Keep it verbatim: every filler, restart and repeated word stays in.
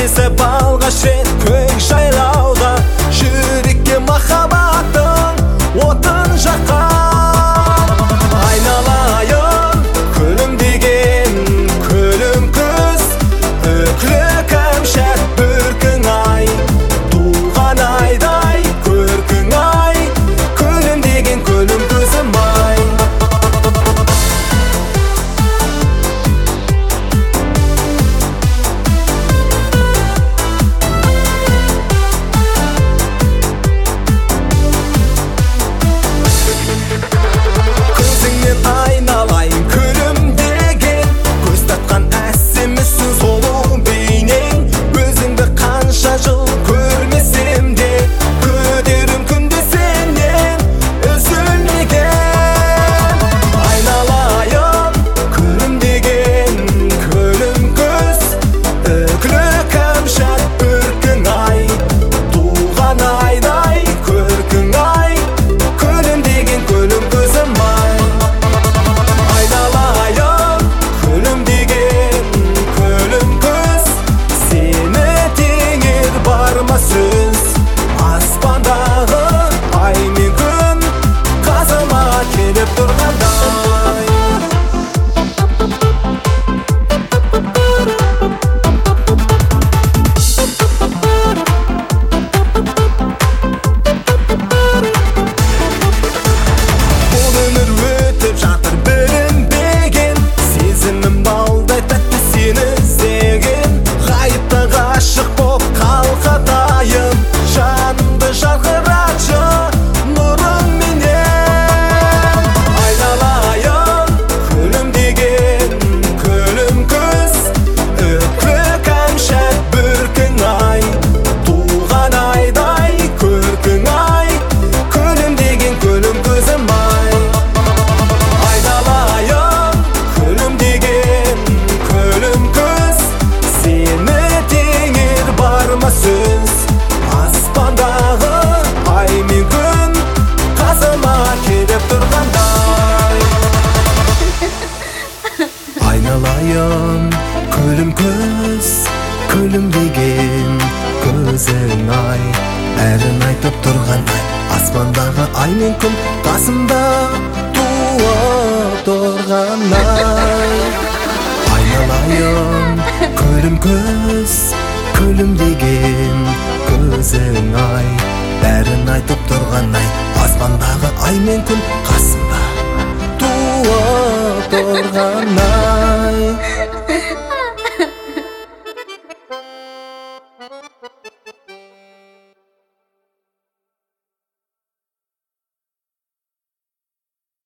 кездесіп алғаш рет көк жайлауда, жүрекке махаббаттың отын жаққан. Айналайын күлімдеген күлім күз, үклі кәмшат бүркің ай, туған айдай көркің ай, күлімдеген күлім күзім ай. Көзіңнен айналайын күлімдеген, көз татқан әсемісің сұлу бейнең. Өзіңді қанша жыл көрмесем де, күдерім күнде сенен үзілмеген. Айналайын күлімдеген күлім күз, үклі кәмшат бүркің ай, туған айдай көркің ай, күлімдеген күлім күзім ай. Айналайын күлімдеген күлім күз, сені теңер бар ма сөз? Аспандағы ай мен күн қасыма келіп тұрғандай. Бұл өмір өтіп жатыр білінбеген, сезімім балдай тәтті сені іздеген. Ғайыпта ғашық боп қалқатайын, жанымды жарқыратшы нұрыңменен. Айналайын күлімдеген күлім күз, үклі кәмшат бүркің ай, туған айдай көркің ай, күлімдеген күлім күзім ай. Айналайын күлімдеген күлім күз, сені теңер бар ма сөз? Аспандағы ай мен күн қасыма келіп тұрғандай. Айналайын күлім күз, күлімдеген көзің ай, бәрін айтып тұрғандай. Аспандағы ай мен күн қасымда туып тұрғандай. Айналайын күлім күз, күлімдеген көзің ай, бәрін айтып тұрғандай. Аспандағы ай мен күн қасымда туып тұрғандай.